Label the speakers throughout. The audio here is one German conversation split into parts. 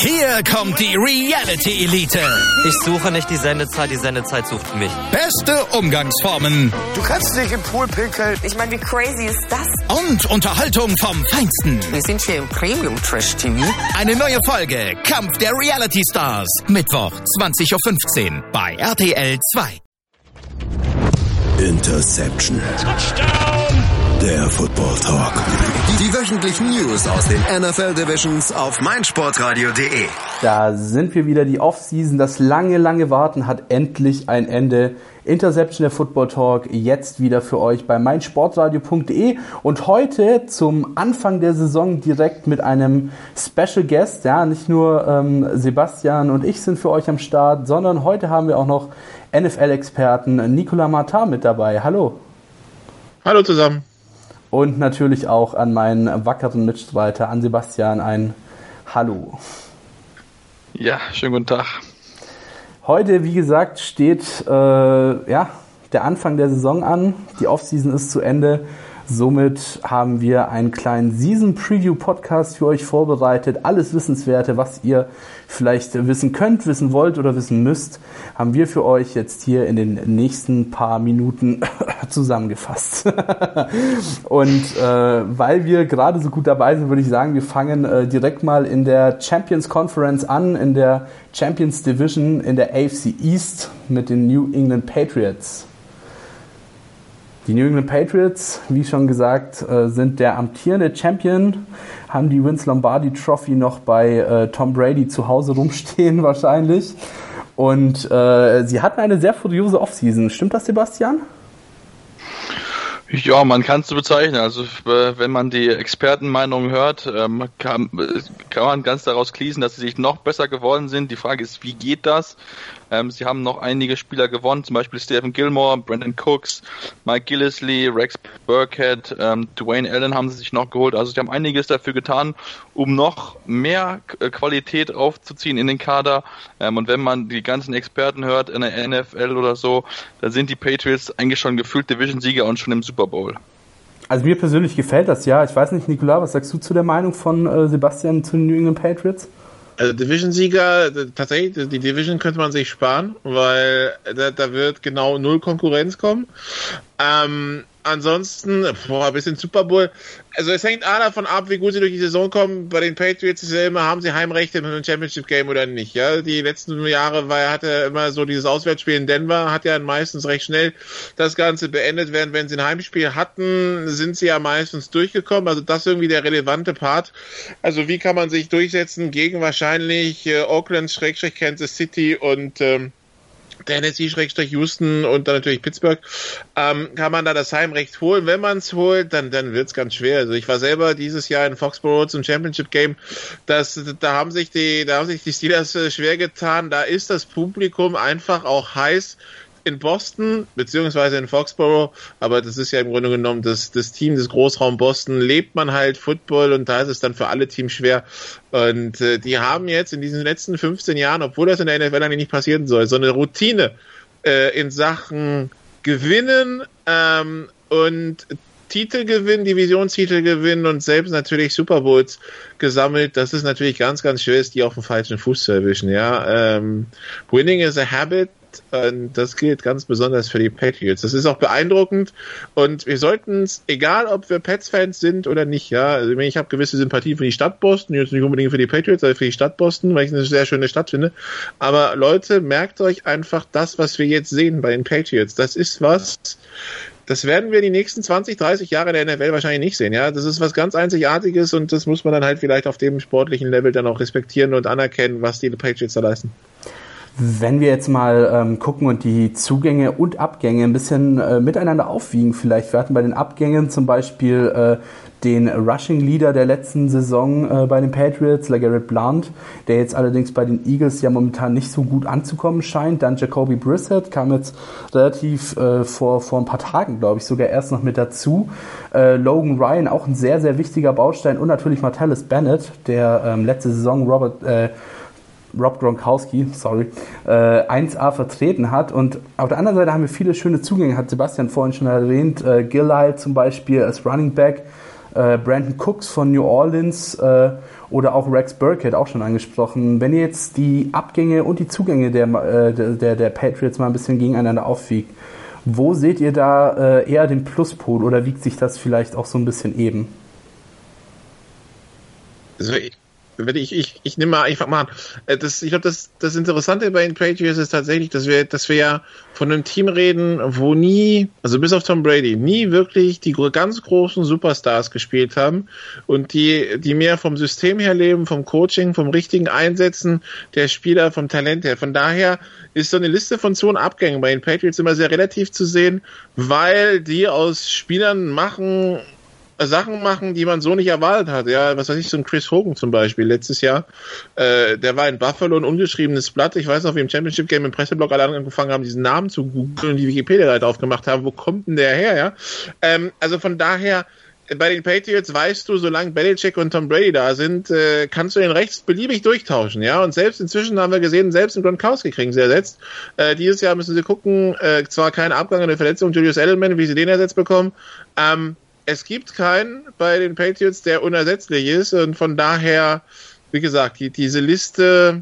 Speaker 1: Hier kommt die Reality Elite.
Speaker 2: Ich suche nicht die Sendezeit sucht mich.
Speaker 1: Beste Umgangsformen.
Speaker 3: Du kannst nicht im Pool pinkeln.
Speaker 4: Ich meine, wie crazy ist das?
Speaker 1: Und Unterhaltung vom Feinsten.
Speaker 4: Wir sind hier im Premium Trash TV.
Speaker 1: Eine neue Folge Kampf der Reality Stars. Mittwoch 20.15 Uhr bei RTL 2.
Speaker 5: Interception. Touchdown. Der Football Talk. Die wöchentlichen News aus den NFL Divisions auf meinsportradio.de.
Speaker 6: Da sind wir wieder, die Offseason. Das lange Warten hat endlich ein Ende. Interception, der Football Talk, jetzt wieder für euch bei meinsportradio.de und heute zum Anfang der Saison direkt mit einem Special Guest. Ja, nicht nur Sebastian und ich sind für euch am Start, sondern heute haben wir auch noch NFL-Experten Nicolas Martin mit dabei. Hallo.
Speaker 7: Hallo zusammen.
Speaker 6: Und natürlich auch an meinen wackeren Mitstreiter, an Sebastian, ein Hallo.
Speaker 7: Ja, schönen guten Tag. Heute, wie gesagt, steht der Anfang der Saison an. Die Offseason ist zu Ende. Somit haben wir einen kleinen Season-Preview-Podcast für euch vorbereitet. Alles Wissenswerte, was ihr vielleicht wissen könnt, wissen wollt oder wissen müsst, haben wir für euch jetzt hier in den nächsten paar Minuten zusammengefasst. Und weil wir gerade so gut dabei sind, würde ich sagen, wir fangen direkt mal in der Champions Conference an, in der Champions Division, in der AFC East mit den New England Patriots. Die New England Patriots, wie schon gesagt, sind der amtierende Champion, haben die Vince Lombardi Trophy noch bei Tom Brady zu Hause rumstehen wahrscheinlich. Und sie hatten eine sehr furiose Offseason. Stimmt das, Sebastian?
Speaker 8: Ja, man kann es so bezeichnen. Also wenn man die Expertenmeinungen hört, kann man ganz daraus schließen, dass sie sich noch besser geworden sind. Die Frage ist, wie geht das? Sie haben noch einige Spieler gewonnen, zum Beispiel Stephen Gilmore, Brandon Cooks, Mike Gillislee, Rex Burkhead, Dwayne Allen haben sie sich noch geholt. Also sie haben einiges dafür getan, um noch mehr Qualität aufzuziehen in den Kader. Und wenn man die ganzen Experten hört in der NFL oder so, dann sind die Patriots eigentlich schon gefühlt Division-Sieger und schon im Super Bowl. Also mir persönlich gefällt das, ja. Ich weiß nicht, Nicolas, was sagst du zu der Meinung von Sebastian zu den New England Patriots?
Speaker 7: Also Division-Sieger, tatsächlich, die Division könnte man sich sparen, weil da wird genau 0 Konkurrenz kommen. Ansonsten, ein bisschen Super Bowl. Also es hängt A davon ab, wie gut sie durch die Saison kommen. Bei den Patriots ist ja immer, haben sie Heimrechte mit einem Championship-Game oder nicht. Ja, die letzten Jahre hatte immer so dieses Auswärtsspiel in Denver, hat ja meistens recht schnell das Ganze beendet, während wenn sie ein Heimspiel hatten, sind sie ja meistens durchgekommen. Also das ist irgendwie der relevante Part. Also wie kann man sich durchsetzen gegen wahrscheinlich Oakland/Kansas City und Tennessee/Houston und dann natürlich Pittsburgh, kann man da das Heimrecht holen. Wenn man es holt, dann wird es ganz schwer. Also ich war selber dieses Jahr in Foxborough zum Championship Game. Da haben sich die Steelers schwer getan. Da ist das Publikum einfach auch heiß. In Boston, beziehungsweise in Foxborough, aber das ist ja im Grunde genommen das Team des Großraum Boston, lebt man halt Football und da ist es dann für alle Teams schwer. Und die haben jetzt in diesen letzten 15 Jahren, obwohl das in der NFL eigentlich nicht passieren soll, so eine Routine in Sachen Gewinnen und Titel gewinnen, Divisionstitel gewinnen und selbst natürlich Super Bowls gesammelt. Das ist natürlich ganz, ganz schwer, ist die auf dem falschen Fuß zu erwischen. Ja, Winning is a habit. Und das gilt ganz besonders für die Patriots. Das ist auch beeindruckend und wir sollten es, egal ob wir Pats-Fans sind oder nicht, ja, also ich habe gewisse Sympathie für die Stadt Boston, jetzt nicht unbedingt für die Patriots, sondern für die Stadt Boston, weil ich eine sehr schöne Stadt finde. Aber Leute, merkt euch einfach das, was wir jetzt sehen bei den Patriots. Das ist was, das werden wir die nächsten 20, 30 Jahre in der NFL wahrscheinlich nicht sehen. Ja, das ist was ganz Einzigartiges und das muss man dann halt vielleicht auf dem sportlichen Level dann auch respektieren und anerkennen, was die Patriots da leisten.
Speaker 6: Wenn wir jetzt mal gucken und die Zugänge und Abgänge ein bisschen miteinander aufwiegen vielleicht. Wir hatten bei den Abgängen zum Beispiel den Rushing Leader der letzten Saison bei den Patriots, LeGarrette Blount, der jetzt allerdings bei den Eagles ja momentan nicht so gut anzukommen scheint. Dann Jacoby Brissett kam jetzt relativ vor ein paar Tagen, glaube ich, sogar erst noch mit dazu. Logan Ryan, auch ein sehr, sehr wichtiger Baustein und natürlich Martellus Bennett, der letzte Saison Rob Gronkowski, 1A vertreten hat. Und auf der anderen Seite haben wir viele schöne Zugänge, hat Sebastian vorhin schon erwähnt. Gillislee zum Beispiel als Running Back, Brandon Cooks von New Orleans oder auch Rex Burkhead auch schon angesprochen. Wenn ihr jetzt die Abgänge und die Zugänge der Patriots mal ein bisschen gegeneinander aufwiegt, wo seht ihr da eher den Pluspol oder wiegt sich das vielleicht auch so ein bisschen eben?
Speaker 7: Also ich nehme mal einfach mal an. Ich glaube, das Interessante bei den Patriots ist tatsächlich, dass wir ja von einem Team reden, wo nie, also bis auf Tom Brady, nie wirklich die ganz großen Superstars gespielt haben und die mehr vom System her leben, vom Coaching, vom richtigen Einsetzen der Spieler, vom Talent her. Von daher ist so eine Liste von 2 Abgängen bei den Patriots immer sehr relativ zu sehen, weil die aus Spielern Sachen machen, die man so nicht erwartet hat. Ja, was weiß ich, so ein Chris Hogan zum Beispiel letztes Jahr, der war in Buffalo ein ungeschriebenes Blatt. Ich weiß noch, wie im Championship Game im Presseblock alle angefangen haben, diesen Namen zu googeln und die Wikipedia-Seite aufgemacht haben. Wo kommt denn der her, ja? Also von daher, bei den Patriots weißt du, solange Belichick und Tom Brady da sind, kannst du den rechts beliebig durchtauschen, ja. Und selbst inzwischen haben wir gesehen, selbst in Gronkowski kriegen sie ersetzt. Dieses Jahr müssen sie gucken, zwar kein Abgang an der Verletzung Julius Edelman, wie sie den ersetzt bekommen. Es gibt keinen bei den Patriots, der unersetzlich ist, und von daher, wie gesagt, diese Liste,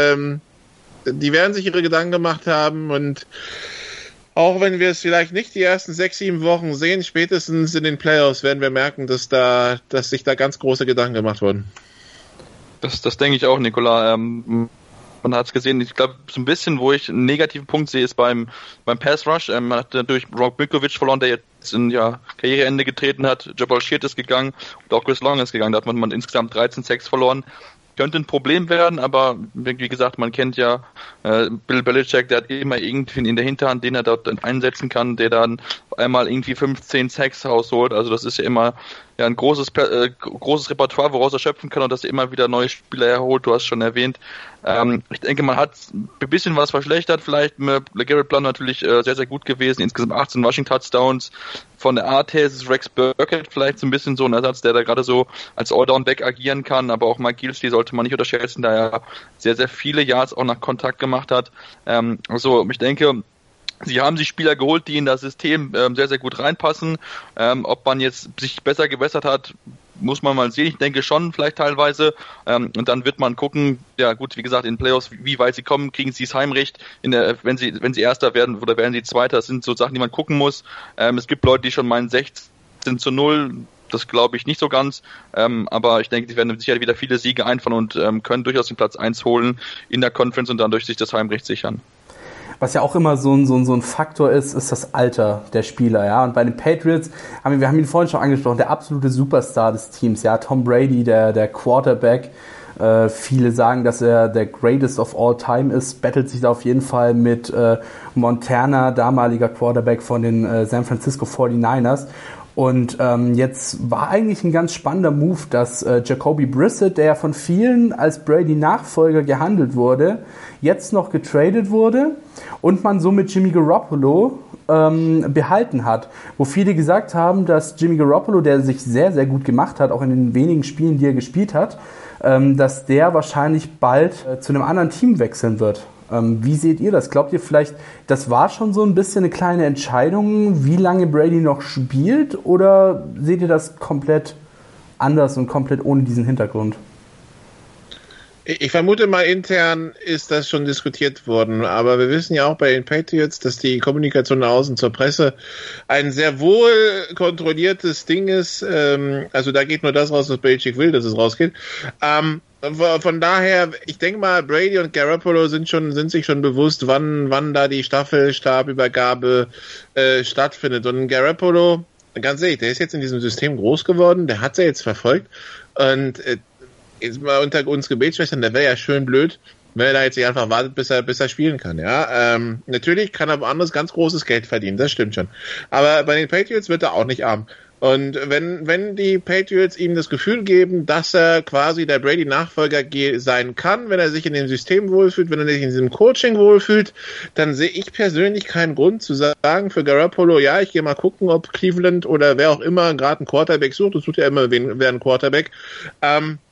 Speaker 7: die werden sich ihre Gedanken gemacht haben, und auch wenn wir es vielleicht nicht die ersten 6-7 Wochen sehen, spätestens in den Playoffs werden wir merken, dass sich da ganz große Gedanken gemacht wurden.
Speaker 8: Das denke ich auch, Nikola. Man hat es gesehen, ich glaube, so ein bisschen, wo ich einen negativen Punkt sehe, ist beim Pass Rush. Man hat natürlich Rob Milkovic verloren, der jetzt in Karriereende getreten hat. Jabal Sheard ist gegangen und auch Chris Long ist gegangen. Da hat man insgesamt 13 Sacks verloren. Könnte ein Problem werden, aber wie gesagt, man kennt ja Bill Belichick, der hat immer irgendwie in der Hinterhand, den er dort einsetzen kann, der dann einmal irgendwie 15 Sacks rausholt. Also das ist ja immer ein großes Repertoire, woraus er schöpfen kann, und dass er immer wieder neue Spieler erholt. Du hast schon erwähnt. Ich denke, man hat ein bisschen was verschlechtert. Vielleicht mit Garrett Blount natürlich sehr, sehr gut gewesen. Insgesamt 18 Rushing-Touchdowns. Von der Art her ist es Rex Burkhead vielleicht so ein bisschen so ein Ersatz, der da gerade so als All-Down-Back agieren kann. Aber auch Mike Gilsey sollte man nicht unterschätzen, da er sehr, sehr viele Yards auch nach Kontakt gemacht hat. Also ich denke, sie haben sich Spieler geholt, die in das System sehr, sehr gut reinpassen. Ob man jetzt sich besser gewässert hat, muss man mal sehen. Ich denke schon, vielleicht teilweise. Und dann wird man gucken, ja gut, wie gesagt, in Playoffs, wie weit sie kommen, kriegen sie das Heimrecht, wenn sie Erster werden oder werden sie Zweiter. Das sind so Sachen, die man gucken muss. Es gibt Leute, die schon meinen 16-0. Das glaube ich nicht so ganz. Aber ich denke, sie werden sicher wieder viele Siege einfahren und können durchaus den Platz 1 holen in der Conference und dann durch sich das Heimrecht sichern.
Speaker 6: Was ja auch immer so ein Faktor ist das Alter der Spieler, ja. Und bei den Patriots wir haben ihn vorhin schon angesprochen, der absolute Superstar des Teams, ja. Tom Brady, der Quarterback. Viele sagen, dass er der Greatest of All Time ist, battelt sich da auf jeden Fall mit Montana, damaliger Quarterback von den San Francisco 49ers. Und jetzt war eigentlich ein ganz spannender Move, dass Jacoby Brissett, der von vielen als Brady-Nachfolger gehandelt wurde, jetzt noch getradet wurde und man somit Jimmy Garoppolo behalten hat. Wo viele gesagt haben, dass Jimmy Garoppolo, der sich sehr, sehr gut gemacht hat, auch in den wenigen Spielen, die er gespielt hat, dass der wahrscheinlich bald zu einem anderen Team wechseln wird. Wie seht ihr das? Glaubt ihr vielleicht, das war schon so ein bisschen eine kleine Entscheidung, wie lange Brady noch spielt? Oder seht ihr das komplett anders und komplett ohne diesen Hintergrund?
Speaker 7: Ich vermute mal, intern ist das schon diskutiert worden, aber wir wissen ja auch bei den Patriots, dass die Kommunikation nach außen zur Presse ein sehr wohl kontrolliertes Ding ist. Also da geht nur das raus, was Belichick will, dass es rausgeht. Von daher, ich denke mal, Brady und Garoppolo sind sich schon bewusst, wann da die Staffelstabübergabe stattfindet. Und Garoppolo, ganz ehrlich, der ist jetzt in diesem System groß geworden, der hat's ja jetzt verfolgt, und jetzt mal unter uns Gebetsschwestern, der wäre ja schön blöd, wenn er da jetzt nicht einfach wartet, bis er spielen kann, ja. Natürlich kann er woanders ganz großes Geld verdienen, das stimmt schon. Aber bei den Patriots wird er auch nicht arm. Und wenn die Patriots ihm das Gefühl geben, dass er quasi der Brady-Nachfolger sein kann, wenn er sich in dem System wohlfühlt, wenn er sich in diesem Coaching wohlfühlt, dann sehe ich persönlich keinen Grund zu sagen für Garoppolo, ja, ich gehe mal gucken, ob Cleveland oder wer auch immer gerade einen Quarterback sucht, das tut ja immer wer einen Quarterback,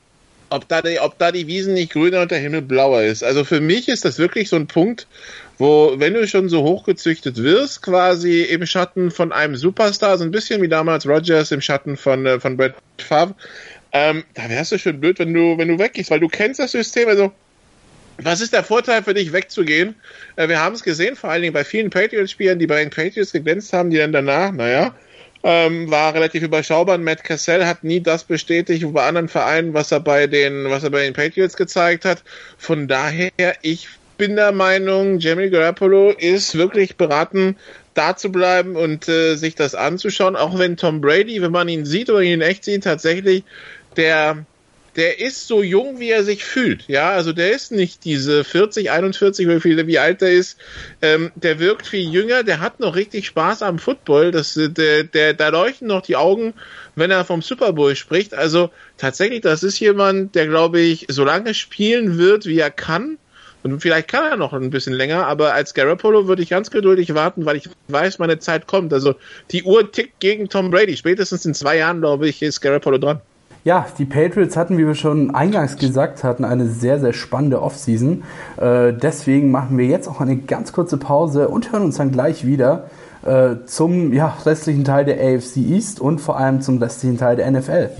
Speaker 7: ob da die Wiesen nicht grüner und der Himmel blauer ist. Also für mich ist das wirklich so ein Punkt, wo, wenn du schon so hochgezüchtet wirst, quasi im Schatten von einem Superstar, so ein bisschen wie damals Rodgers im Schatten von Brett Favre, da wärst du schon blöd, wenn du weggehst, weil du kennst das System. Also was ist der Vorteil für dich, wegzugehen? Wir haben es gesehen, vor allen Dingen bei vielen Patriots-Spielern, die bei den Patriots geglänzt haben, die dann danach, war relativ überschaubar. Matt Cassell hat nie das bestätigt bei anderen Vereinen, was er bei den Patriots gezeigt hat. Von daher, ich bin der Meinung, Jimmy Garoppolo ist wirklich beraten, da zu bleiben und sich das anzuschauen. Auch wenn Tom Brady, wenn man ihn sieht oder ihn in echt sieht, tatsächlich der ist so jung, wie er sich fühlt. Ja, also der ist nicht diese 40, 41, wie alt er ist. Der wirkt viel jünger, der hat noch richtig Spaß am Football. Da leuchten noch die Augen, wenn er vom Super Bowl spricht. Also tatsächlich, das ist jemand, der, glaube ich, so lange spielen wird, wie er kann. Und vielleicht kann er noch ein bisschen länger, aber als Garoppolo würde ich ganz geduldig warten, weil ich weiß, meine Zeit kommt. Also die Uhr tickt gegen Tom Brady. Spätestens in 2 Jahren, glaube ich, ist Garoppolo dran.
Speaker 6: Ja, die Patriots hatten, wie wir schon eingangs gesagt hatten, eine sehr, sehr spannende Offseason. Deswegen machen wir jetzt auch eine ganz kurze Pause und hören uns dann gleich wieder zum restlichen Teil der AFC East und vor allem zum restlichen Teil der NFL.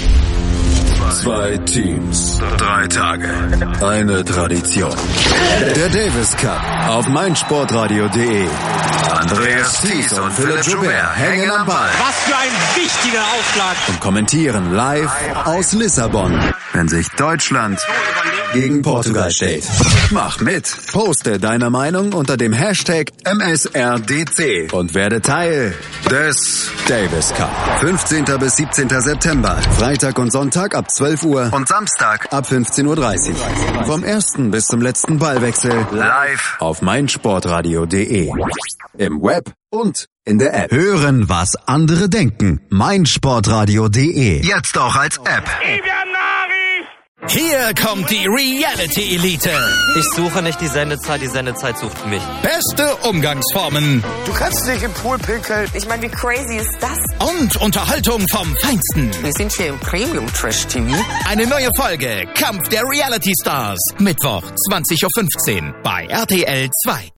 Speaker 5: 2 Teams, 3 Tage, eine Tradition. Der Davis Cup auf meinsportradio.de. Andreas Thies und Philipp Joubert hängen am Ball.
Speaker 1: Was für ein wichtiger Aufschlag.
Speaker 5: Und kommentieren live aus Lissabon, wenn sich Deutschland gegen Portugal steht. Mach mit. Poste deine Meinung unter dem Hashtag MSRDC und werde Teil des Davis Cup. 15. bis 17. September. Freitag und Sonntag ab 12 Uhr und Samstag ab 15.30 Uhr. Vom ersten bis zum letzten Ballwechsel live auf meinsportradio.de. Im Web und in der App. Hören, was andere denken. meinsportradio.de. Jetzt auch als App.
Speaker 1: Hier kommt die Reality Elite.
Speaker 2: Ich suche nicht die Sendezeit sucht mich.
Speaker 1: Beste Umgangsformen.
Speaker 3: Du kannst nicht im Pool pinkeln.
Speaker 4: Ich meine, wie crazy ist das?
Speaker 1: Und Unterhaltung vom Feinsten.
Speaker 4: Wir sind hier im Premium Trash TV.
Speaker 1: Eine neue Folge Kampf der Reality Stars. Mittwoch 20.15 Uhr bei RTL 2.